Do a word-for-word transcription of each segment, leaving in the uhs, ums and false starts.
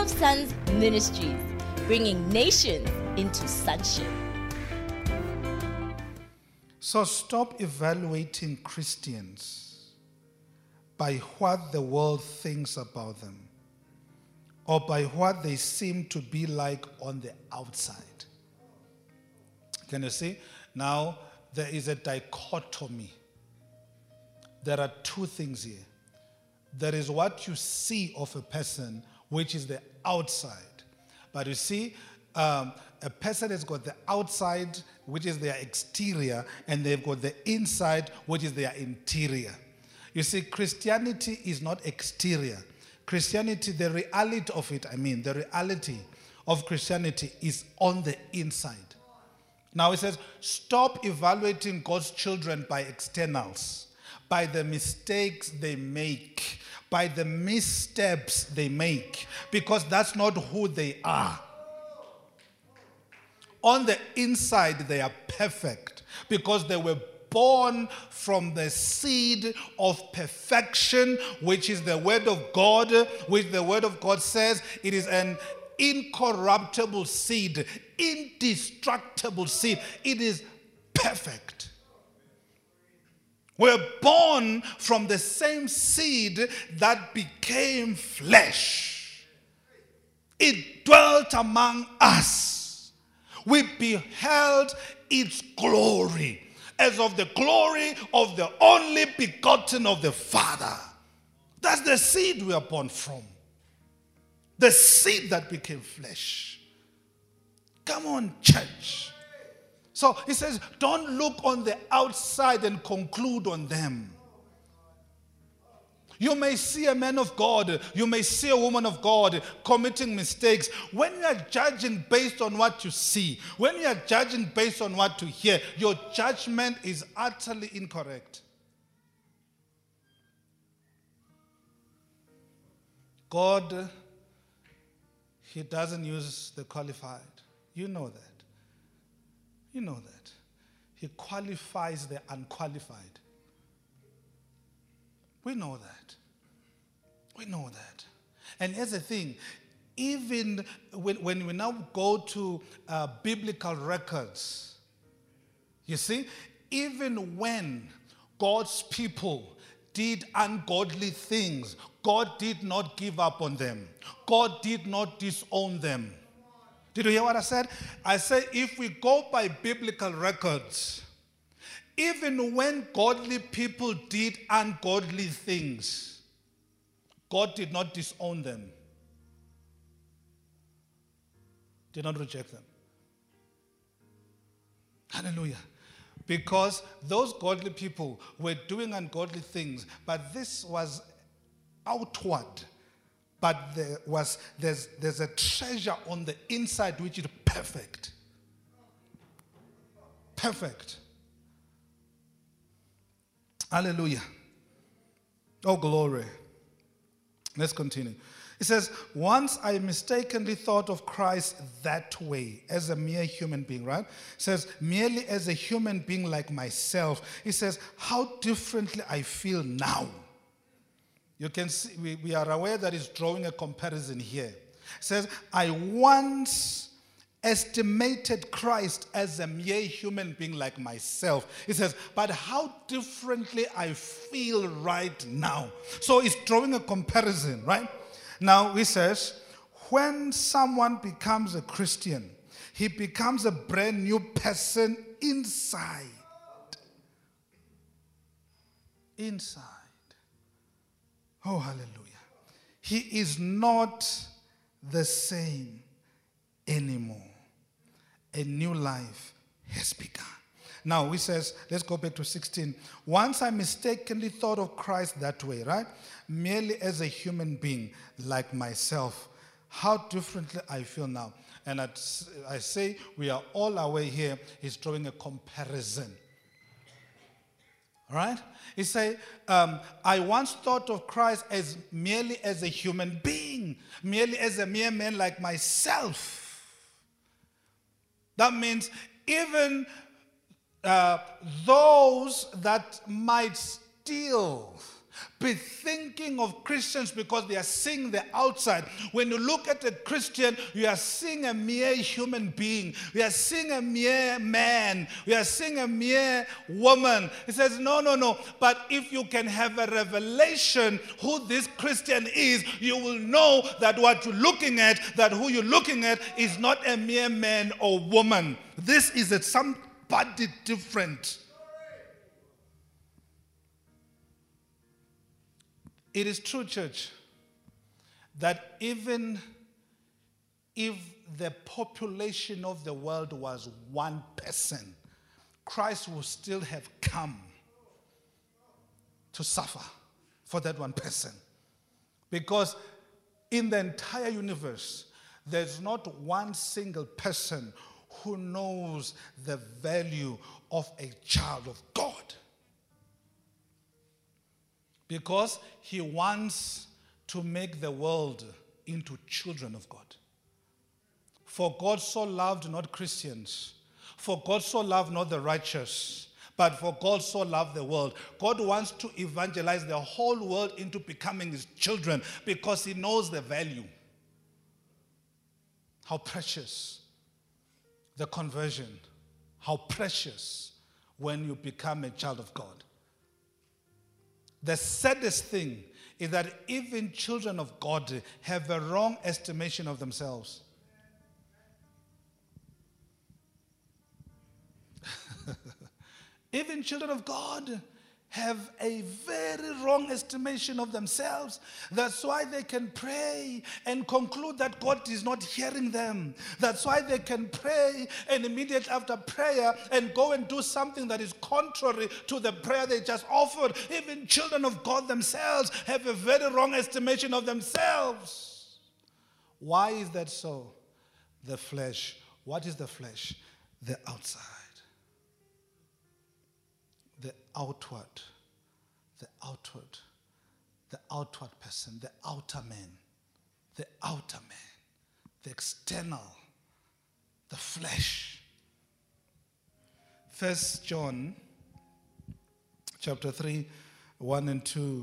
Sons Ministries, bringing nations into sonship. So stop evaluating Christians by what the world thinks about them or by what they seem to be like on the outside. Can you see? Now, there is a dichotomy. There are two things here. There is what you see of a person, which is the outside. But you see, um, a person has got the outside, which is their exterior, and they've got the inside, which is their interior. You see, Christianity is not exterior. Christianity, the reality of it, I mean, the reality of Christianity is on the inside. Now it says, stop evaluating God's children by externals, by the mistakes they make, by the missteps they make, because that's not who they are. On the inside, they are perfect because they were born from the seed of perfection, which is the word of God, which the word of God says it is an incorruptible seed, indestructible seed. It is perfect. We're born from the same seed that became flesh. It dwelt among us. We beheld its glory as of the glory of the only begotten of the Father. That's the seed we are born from. The seed that became flesh. Come on, church. So he says, don't look on the outside and conclude on them. You may see a man of God, you may see a woman of God committing mistakes. When you are judging based on what you see, when you are judging based on what you hear, your judgment is utterly incorrect. God, he doesn't use the qualified. You know that. You know that. He qualifies the unqualified. We know that. We know that. And here's the thing. Even when, when we now go to uh, biblical records, you see, even when God's people did ungodly things, God did not give up on them. God did not disown them. Did you hear what I said? I said if we go by biblical records, even when godly people did ungodly things, God did not disown them. Did not reject them. Hallelujah. Because those godly people were doing ungodly things, but this was outward. But there was there's there's a treasure on the inside which is perfect. Perfect. Hallelujah. Oh, glory. Let's continue. It says, once I mistakenly thought of Christ that way, as a mere human being, right? It says, merely as a human being like myself. It says, how differently I feel now. You can see, we, we are aware that it's drawing a comparison here. It says, I once estimated Christ as a mere human being like myself. It says, but how differently I feel right now. So it's drawing a comparison, right? Now he says, when someone becomes a Christian, he becomes a brand new person inside. Inside. Oh, hallelujah. He is not the same anymore. A new life has begun. Now, he says, let's go back to sixteen. Once I mistakenly thought of Christ that way, right? Merely as a human being like myself. How differently I feel now. And I, I say we are all aware here, he's drawing a comparison. All right? He say, um, I once thought of Christ as merely as a human being, merely as a mere man like myself. That means even uh, those that might still be thinking of Christians because they are seeing the outside. When you look at a Christian, you are seeing a mere human being. We are seeing a mere man. We are seeing a mere woman. He says, no, no, no. But if you can have a revelation who this Christian is, you will know that what you're looking at, that who you're looking at is not a mere man or woman. This is a somebody different. It is true, church, that even if the population of the world was one person, Christ would still have come to suffer for that one person. Because in the entire universe, there's not one single person who knows the value of a child of God. Because he wants to make the world into children of God. For God so loved not Christians. For God so loved not the righteous. But for God so loved the world. God wants to evangelize the whole world into becoming his children because he knows the value. How precious the conversion. How precious when you become a child of God. The saddest thing is that even children of God have a wrong estimation of themselves. Even children of God have a very wrong estimation of themselves. That's why they can pray and conclude that God is not hearing them. That's why they can pray and immediately after prayer and go and do something that is contrary to the prayer they just offered. Even children of God themselves have a very wrong estimation of themselves. Why is that so? The flesh. What is the flesh? The outside. The outward, the outward, the outward person, the outer man, the outer man, the external, the flesh. First John chapter three, one and two,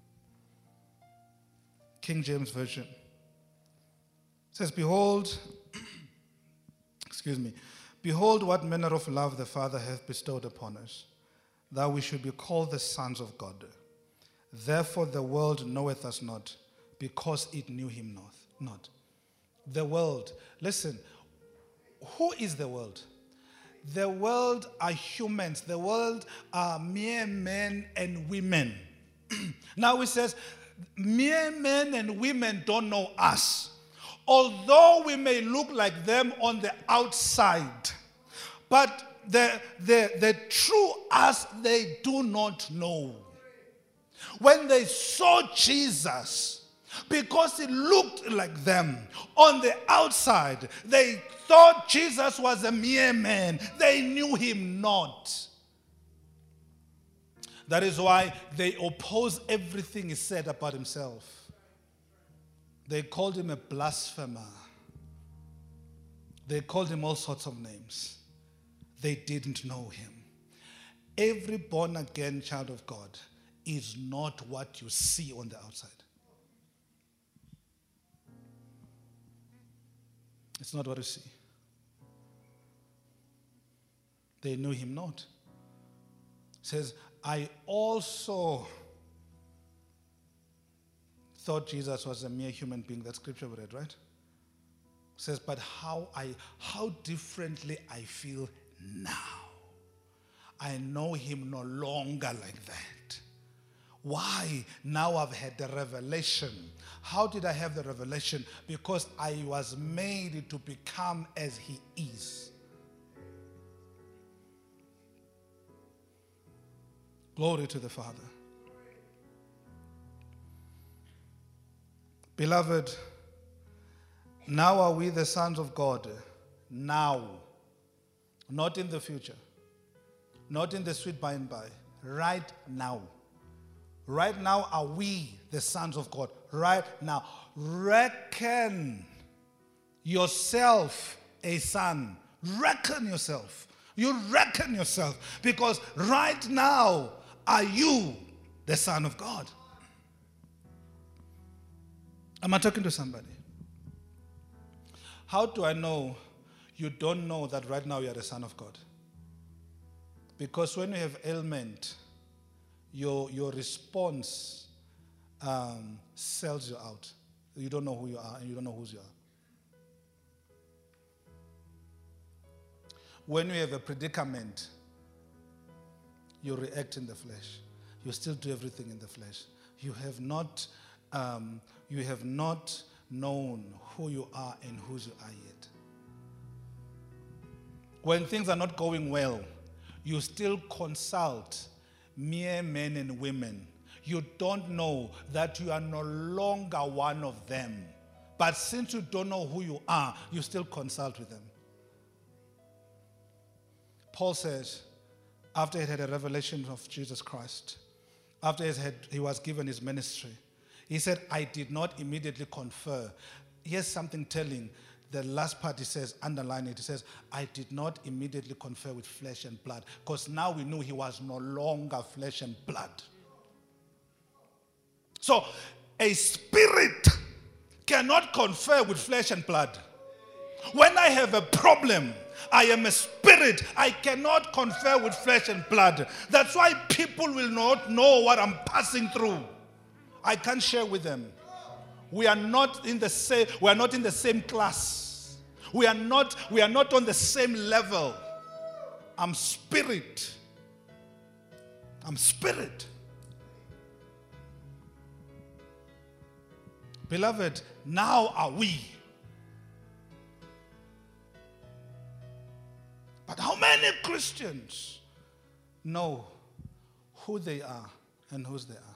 King James Version. It says, behold, excuse me, behold what manner of love the Father hath bestowed upon us, that we should be called the sons of God. Therefore the world knoweth us not, because it knew him not. not. The world, listen, who is the world? The world are humans. The world are mere men and women. Now it says, mere men and women don't know us. Although we may look like them on the outside, but The, the, the true us, they do not know. When they saw Jesus, because he looked like them on the outside, they thought Jesus was a mere man. They knew him not. That is why they oppose everything he said about himself. They called him a blasphemer. They called him all sorts of names. They didn't know him. Every born-again child of God is not what you see on the outside. It's not what you see. They knew him not. It says, I also thought Jesus was a mere human being. That scripture we read, right? It says, but how I how differently I feel now. I know him no longer like that. Why? Now I've had the revelation. How did I have the revelation? Because I was made to become as he is. Glory to the Father. Beloved, now are we the sons of God. Now. Not in the future. Not in the sweet by and by. Right now. Right now are we the sons of God. Right now. Reckon yourself a son. Reckon yourself. You reckon yourself. Because right now are you the Son of God. Am I talking to somebody? How do I know you don't know that right now you are the Son of God? Because when you have ailment, your, your response um, sells you out. You don't know who you are and you don't know whose you are. When you have a predicament, you react in the flesh. You still do everything in the flesh. You have not, um, you have not known who you are and whose you are yet. When things are not going well, you still consult mere men and women. You don't know that you are no longer one of them. But since you don't know who you are, you still consult with them. Paul says, after he had a revelation of Jesus Christ, after he, had, he was given his ministry, he said, I did not immediately confer. Here's something telling. The last part he says, underline it, he says, I did not immediately confer with flesh and blood, because now we knew he was no longer flesh and blood. So, a spirit cannot confer with flesh and blood. When I have a problem, I am a spirit. I cannot confer with flesh and blood. That's why people will not know what I'm passing through. I can't share with them. We are not in the same, we are not in the same class. We are not, we are not on the same level. I'm spirit. I'm spirit. Beloved, now are we. But how many Christians know who they are and whose they are?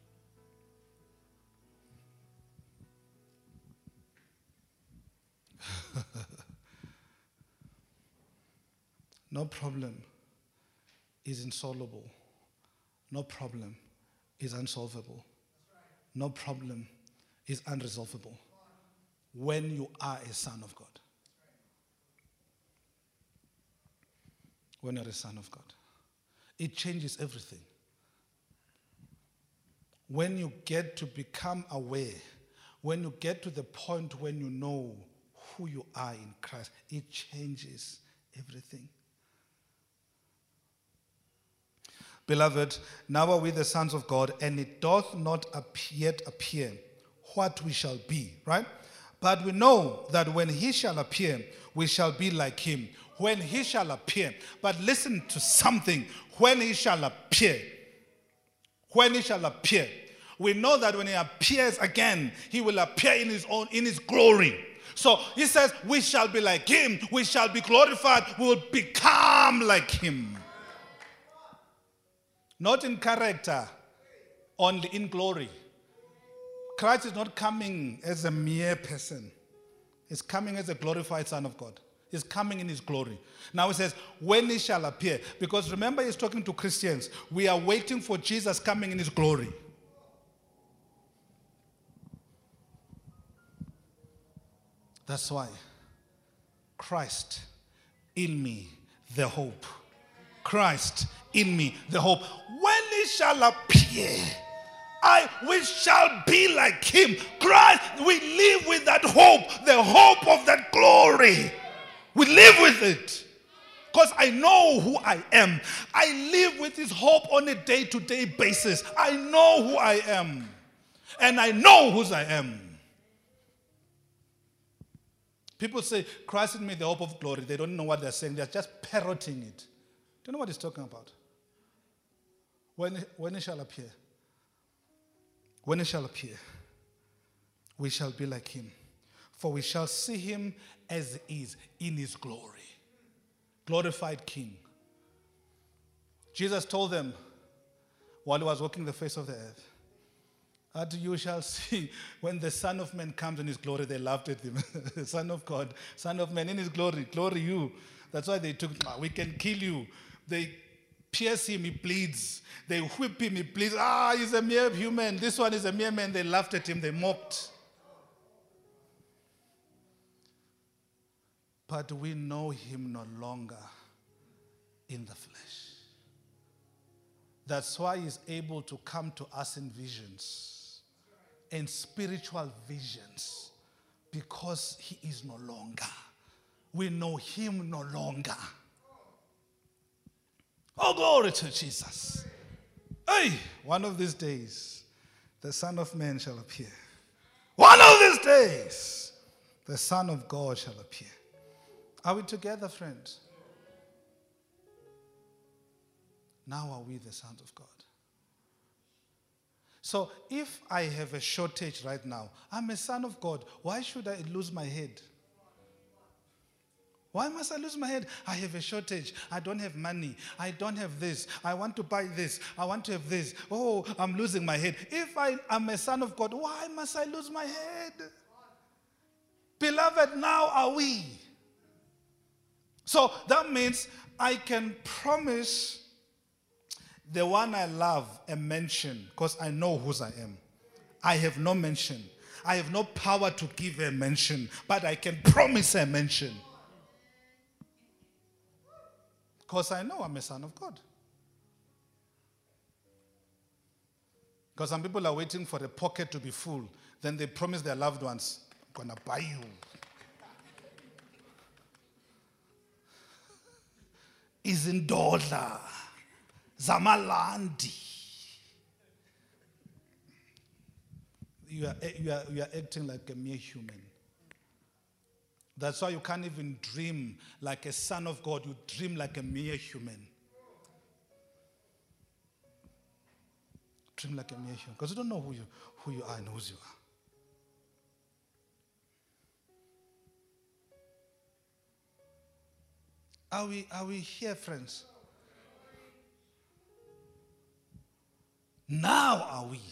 No problem is insoluble. No problem is unsolvable. No problem is unresolvable when you are a son of God. When you're a son of God, it changes everything. When you get to become aware, when you get to the point when you know who you are in Christ, it changes everything. Beloved, now are we the sons of God, and it doth not yet appear what we shall be, right? But we know that when he shall appear, we shall be like him. When he shall appear. But listen to something. When he shall appear. When he shall appear. We know that when he appears again, he will appear in his own, in his glory. So he says, we shall be like him. We shall be glorified. We will become like him. Not in character, only in glory. Christ is not coming as a mere person. He's coming as a glorified Son of God. He's coming in his glory. Now he says, when he shall appear. Because remember, he's talking to Christians. We are waiting for Jesus coming in his glory. That's why Christ in me, the hope. Christ in me, the hope. When he shall appear, I, we shall be like him. Christ, we live with that hope, the hope of that glory. We live with it. Because I know who I am. I live with this hope on a day-to-day basis. I know who I am. And I know whose I am. People say, Christ in me, the hope of glory. They don't know what they're saying. They're just parroting it. Do you know what he's talking about? When, when he shall appear. When he shall appear, we shall be like him. For we shall see him as he is in his glory. Glorified King. Jesus told them while he was walking the face of the earth, that you shall see when the Son of Man comes in his glory. They laughed at him. Son of God, Son of Man in his glory. Glory you. That's why they took, ah, we can kill you. They pierce him, he bleeds. They whip him, he bleeds. Ah, he's a mere human. This one is a mere man. They laughed at him. They mocked. But we know him no longer in the flesh. That's why he's able to come to us in visions, in spiritual visions, because he is no longer. We know him no longer. Oh, glory to Jesus. Hey, one of these days, the Son of Man shall appear. One of these days, the Son of God shall appear. Are we together, friends? Now are we the sons of God? So if I have a shortage right now, I'm a son of God. Why should I lose my head? Why must I lose my head? I have a shortage. I don't have money. I don't have this. I want to buy this. I want to have this. Oh, I'm losing my head. If I am a son of God, why must I lose my head? Beloved, now are we. So that means I can promise the one I love a mention because I know whose I am. I have no mention. I have no power to give a mention, but I can promise a mention. Because I know I'm a son of God. Because some people are waiting for the pocket to be full. Then they promise their loved ones, I'm going to buy you. Izindola. Zamalandi. You are, you, are, you are acting like a mere human. That's why you can't even dream like a son of God. You dream like a mere human. Dream like a mere human. Because you don't know who you, who you are and whose you are. Are we, are we here, friends? Now are we.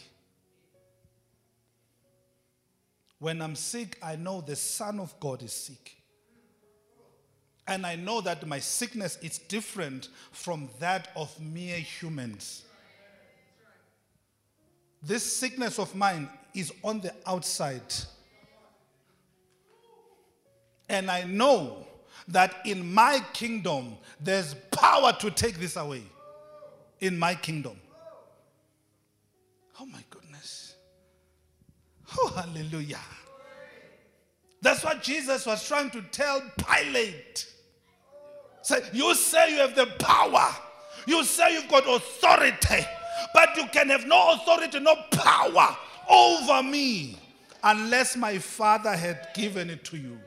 When I'm sick, I know the Son of God is sick. And I know that my sickness is different from that of mere humans. This sickness of mine is on the outside. And I know that in my kingdom, there's power to take this away. In my kingdom. Oh my goodness. Oh, hallelujah. That's what Jesus was trying to tell Pilate. Say, you say you have the power. You say you've got authority. But you can have no authority, no power over me unless my Father had given it to you.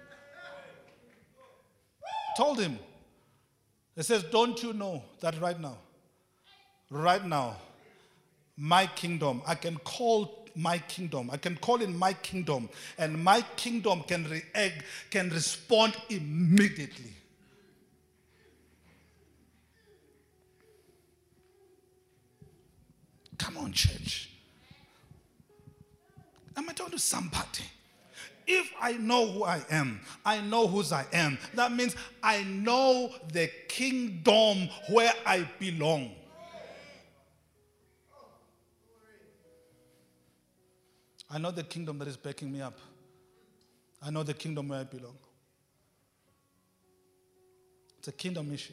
Told him. He says, don't you know that right now, right now, my kingdom, I can call my kingdom. I can call in my kingdom, and my kingdom can react, can respond immediately. Come on, church. Am I talking to somebody? If I know who I am, I know whose I am. That means I know the kingdom where I belong. I know the kingdom that is backing me up. I know the kingdom where I belong. It's a kingdom issue.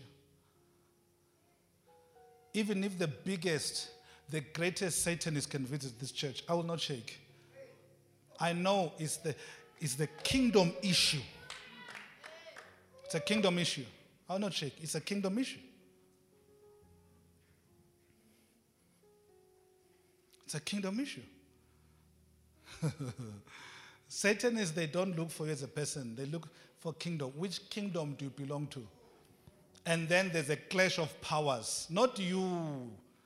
Even if the biggest, the greatest Satanist can visit this church, I will not shake. I know it's the, it's the kingdom issue. It's a kingdom issue. I will not shake. It's a kingdom issue. It's a kingdom issue. Satanists, they don't look for you as a person. They look for kingdom. Which kingdom do you belong to? And then there's a clash of powers. Not you.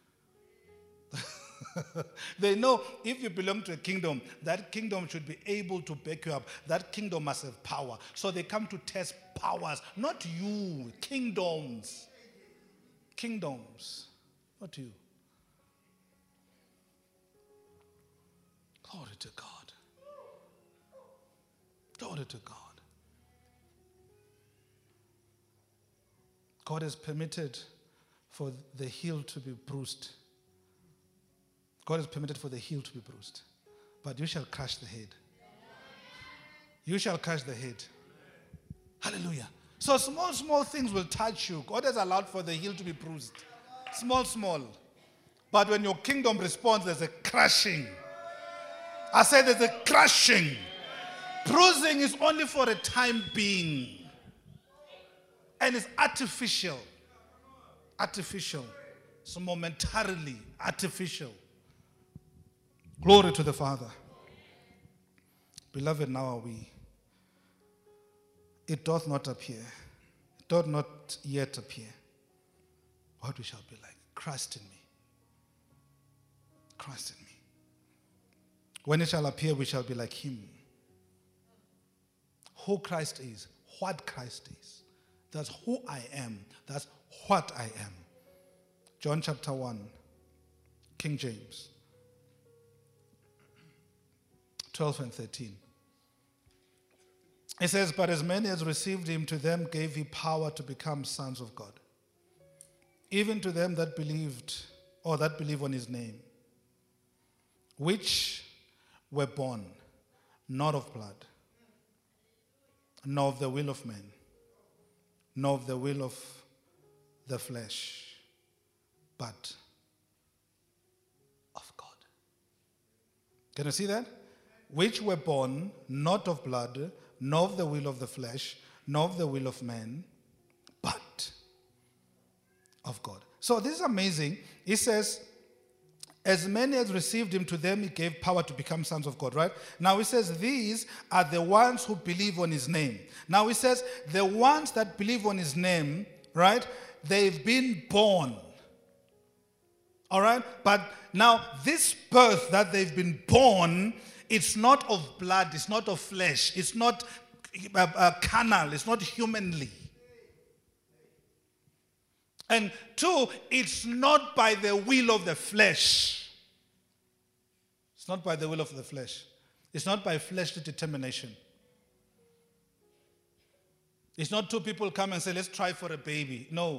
They know if you belong to a kingdom, that kingdom should be able to back you up. That kingdom must have power. So they come to test powers. Not you. Kingdoms. Kingdoms. Not you. Glory to God. Glory to God. God has permitted for the heel to be bruised. God has permitted for the heel to be bruised. But you shall crush the head. You shall crush the head. Hallelujah. So small, small things will touch you. God has allowed for the heel to be bruised. Small, small. But when your kingdom responds, there's a crushing. I say there's a crushing. Bruising is only for a time being. And it's artificial. Artificial. So momentarily artificial. Glory to the Father. Beloved, now are we. It doth not appear. It doth not yet appear what we shall be like. Christ in me. Christ in me. When it shall appear, we shall be like him. Who Christ is, what Christ is. That's who I am. That's what I am. John chapter one, King James, twelve and thirteen. It says, but as many as received him, to them gave he power to become sons of God. Even to them that believed, or that believe on his name, which were born not of blood, nor of the will of man, nor of the will of the flesh, but of God. Can you see that? Which were born not of blood, nor of the will of the flesh, nor of the will of man, but of God. So this is amazing. He says, as many as received him, to them he gave power to become sons of God, right? Now he says, these are the ones who believe on his name. Now he says, the ones that believe on his name, right? They've been born. All right? But now this birth that they've been born, it's not of blood, it's not of flesh, it's not uh, uh, carnal, it's not humanly. And two, it's not by the will of the flesh. It's not by the will of the flesh. It's not by fleshly determination. It's not two people come and say, let's try for a baby. No.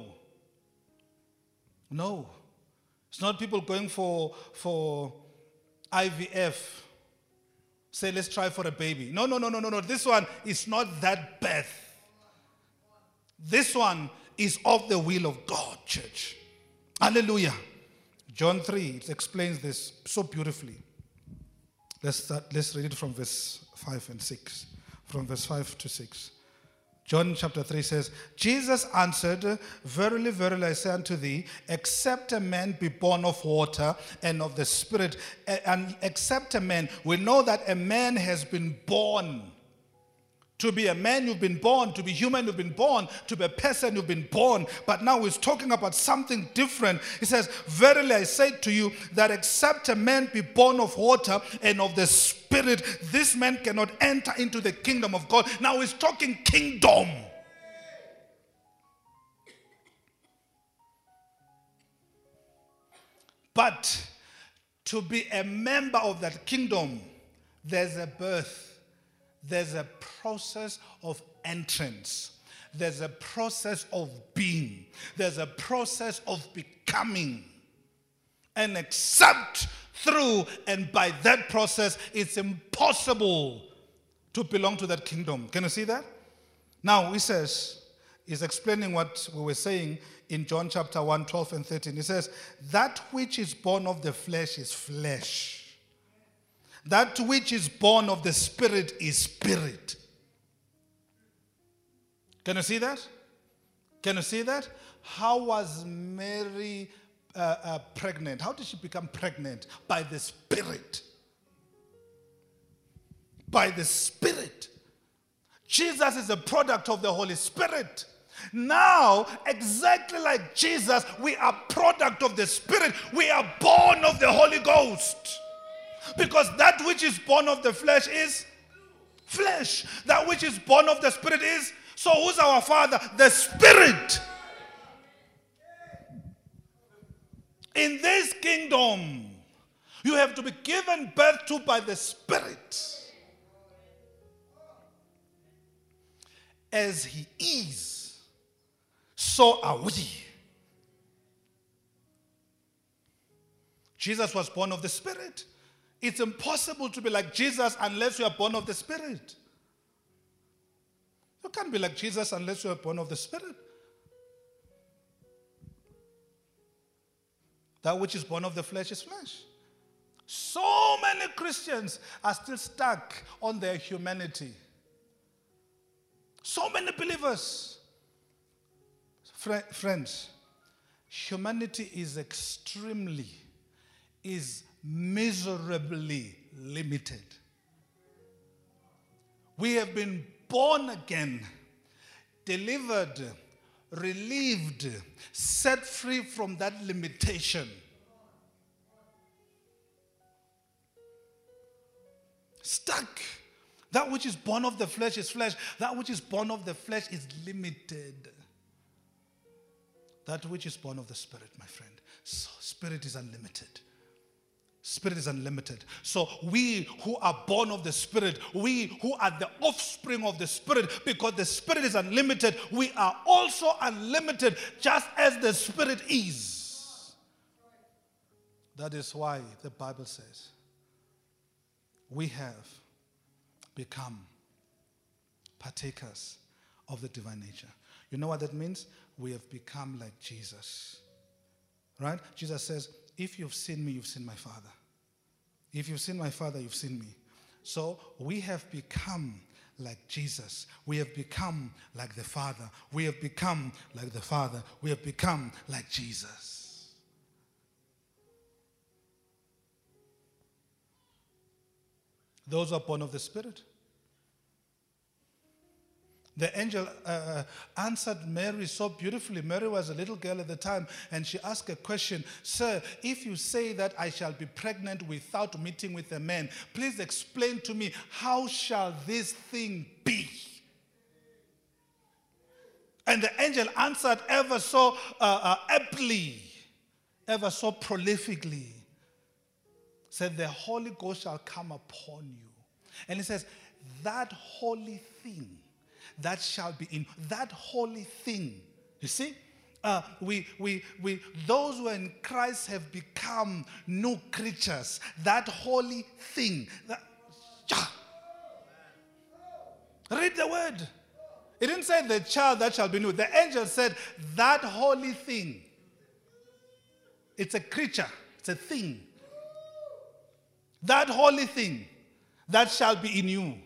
No. It's not people going for, for I V F. Say, let's try for a baby. No, no, no, no, no, no. This one is not that birth. This one is of the will of God, church. Hallelujah. John three, it explains this so beautifully. Let's start, let's read it from verse five and six. From verse five to six. John chapter three says, Jesus answered, verily, verily, I say unto thee, except a man be born of water and of the Spirit, and except a man, we know that a man has been born. To be a man, you've been born. To be human, you've been born. To be a person, you've been born. But now he's talking about something different. He says, verily I say to you that except a man be born of water and of the Spirit, this man cannot enter into the kingdom of God. Now he's talking kingdom. But to be a member of that kingdom, there's a birth. There's a process of entrance. There's a process of being. There's a process of becoming. And except through and by that process, it's impossible to belong to that kingdom. Can you see that? Now, he says, he's explaining what we were saying in John chapter one, twelve and thirteen. He says, that which is born of the flesh is flesh. That which is born of the Spirit is spirit. Can you see that? Can you see that? How was Mary uh, uh, pregnant? How did she become pregnant? By the Spirit. By the Spirit. Jesus is a product of the Holy Spirit. Now, exactly like Jesus, we are product of the Spirit. We are born of the Holy Ghost. Because that which is born of the flesh is flesh. That which is born of the Spirit is. So who's our Father? The Spirit. In this kingdom, you have to be given birth to by the Spirit. As He is, so are we. Jesus was born of the Spirit. It's impossible to be like Jesus unless you are born of the Spirit. You can't be like Jesus unless you are born of the Spirit. That which is born of the flesh is flesh. So many Christians are still stuck on their humanity. So many believers. Friends, humanity is extremely, is miserably limited. We have been born again, delivered, relieved, set free from that limitation. Stuck. That which is born of the flesh is flesh. That which is born of the flesh is limited. That which is born of the Spirit, my friend. So Spirit is unlimited. Spirit is unlimited. So we who are born of the Spirit, we who are the offspring of the Spirit, because the Spirit is unlimited, we are also unlimited, just as the Spirit is. That is why the Bible says we have become partakers of the divine nature. You know what that means? We have become like Jesus. Right? Jesus says, if you've seen me, you've seen my Father. If you've seen my Father, you've seen me. So we have become like Jesus. We have become like the Father. We have become like the Father. We have become like Jesus. Those who are born of the Spirit. The angel uh, answered Mary so beautifully. Mary was a little girl at the time, and she asked a question. Sir, if you say that I shall be pregnant without meeting with a man, please explain to me, how shall this thing be? And the angel answered ever so uh, uh, aptly, ever so prolifically, said, the Holy Ghost shall come upon you. And he says, that holy thing that shall be in, that holy thing, you see, uh, we, we, we, those who are in Christ have become new creatures. That holy thing. That, yeah. Read the word. It didn't say the child that shall be new. The angel said that holy thing. It's a creature. It's a thing. That holy thing that shall be in you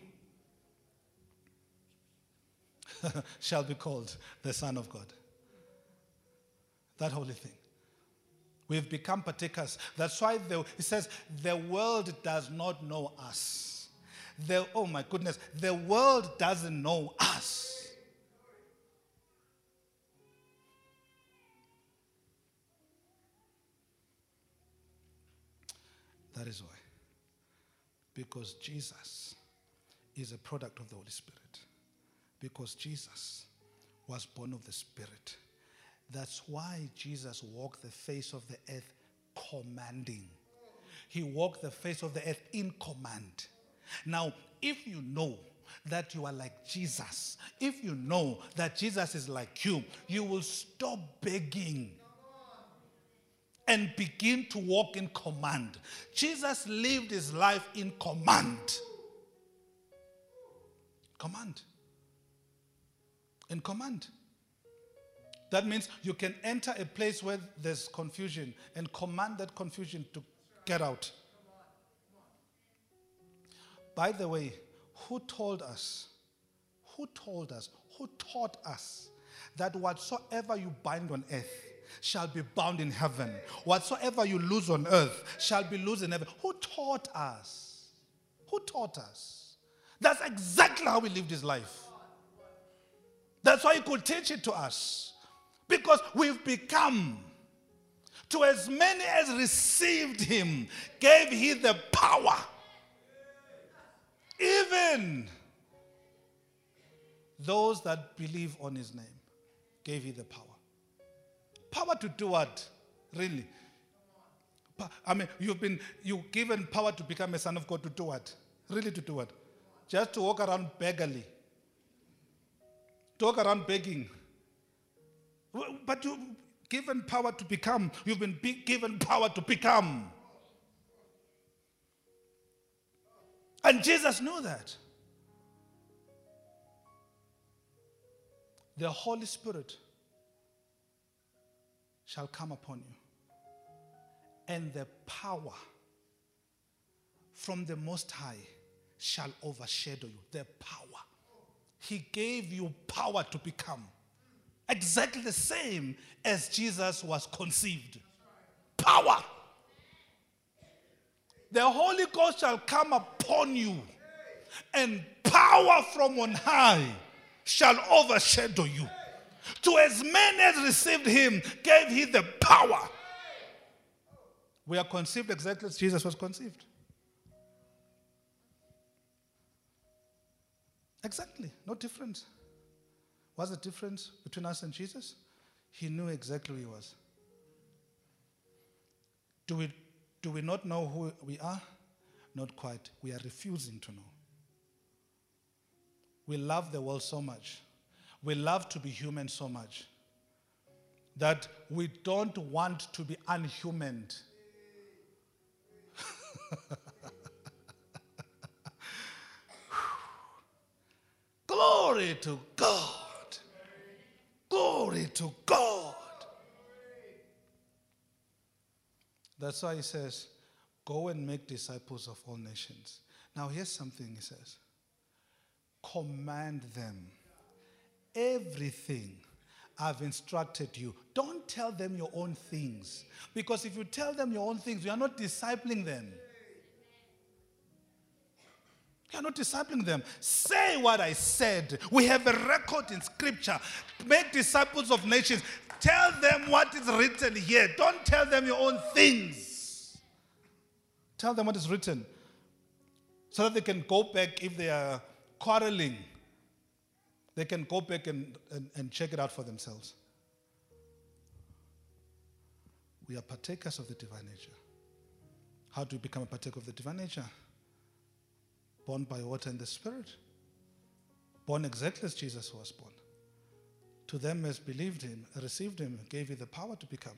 shall be called the Son of God. That holy thing. We've become partakers. That's why the, it says the world does not know us. The, oh my goodness, the world doesn't know us. That is why. Because Jesus is a product of the Holy Spirit. Because Jesus was born of the Spirit. That's why Jesus walked the face of the earth commanding. He walked the face of the earth in command. Now, if you know that you are like Jesus, if you know that Jesus is like you, you will stop begging and begin to walk in command. Jesus lived his life in command. Command. In command. That means you can enter a place where there's confusion and command that confusion to get out. By the way, who told us, who told us, who taught us that whatsoever you bind on earth shall be bound in heaven? Whatsoever you lose on earth shall be loosed in heaven. Who taught us? Who taught us? That's exactly how he lived his life. That's why he could teach it to us. Because we've become, to as many as received him, gave he the power. Even those that believe on his name, gave he the power. Power to do what? Really? I mean, you've been you've given power to become a son of God to do what? Really to do what? Just to walk around beggarly. To walk around begging. But you've given power to become. You've been given power to become. And Jesus knew that. The Holy Spirit shall come upon you. and the power from the Most High shall overshadow you. The power. He gave you power to become. Exactly the same as Jesus was conceived. Power. The Holy Ghost shall come upon you, and power from on high shall overshadow you. To as many as received him, gave he the power. We are conceived exactly as Jesus was conceived. Exactly, no difference. What's the difference between us and Jesus? He knew exactly who he was. Do we, do we not know who we are? Not quite. We are refusing to know. We love the world so much. We love to be human so much that we don't want to be unhuman. Glory to God. Glory to God. That's why he says, go and make disciples of all nations. Now here's something he says. Command them everything I've instructed you. Don't tell them your own things. Because if you tell them your own things, you are not discipling them. You are not discipling them. Say what I said. We have a record in Scripture. Make disciples of nations. Tell them what is written here. Don't tell them your own things. Tell them what is written. So that they can go back if they are quarreling. They can go back and, and, and check it out for themselves. We are partakers of the divine nature. How do we become a partaker of the divine nature? Born by water and the Spirit. Born exactly as Jesus was born. To them as believed him, received him, gave you the power to become.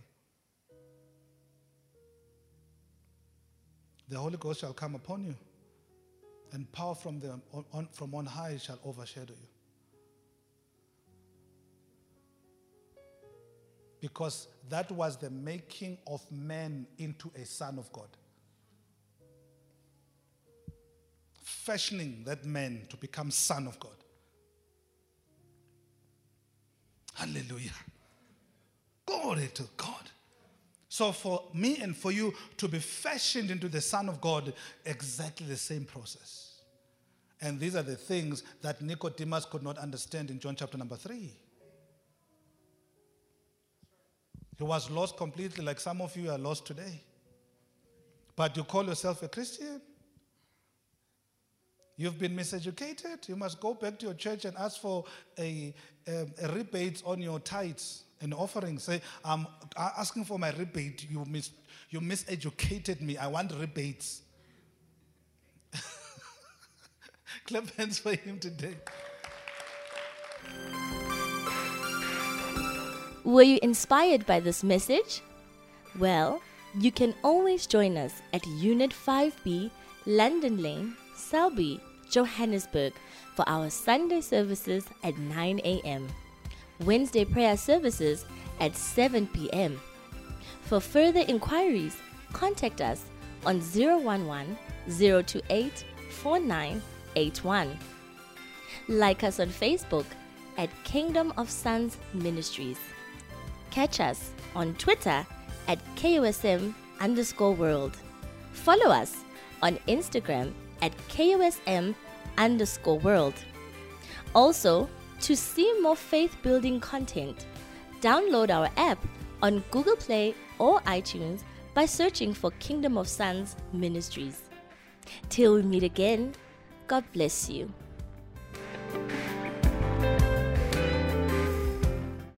The Holy Ghost shall come upon you, and power from, the, on, on, from on high shall overshadow you. Because that was the making of man into a son of God. Fashioning that man to become son of God. Hallelujah. Glory to God. So for me and for you to be fashioned into the Son of God, exactly the same process. And these are the things that Nicodemus could not understand in John chapter number three. He was lost completely, like some of you are lost today. But you call yourself a Christian? You've been miseducated. You must go back to your church and ask for a, a, a rebate on your tithes and offerings. Say, I'm asking for my rebate. You, mis, you miseducated me. I want rebates. Clap hands for him today. Were you inspired by this message? Well, you can always join us at Unit five B, London Lane, Selby, Johannesburg for our Sunday services at nine a.m. Wednesday prayer services at seven p.m. For further inquiries, contact us on zero one one, zero two eight, four nine eight one. Like us on Facebook at Kingdom of Sons Ministries. Catch us on Twitter at K O S M underscore world. Follow us on Instagram at K O S M underscore world. Also, to see more faith-building content, download our app on Google Play or iTunes by searching for Kingdom of Sons Ministries. Till we meet again, God bless you.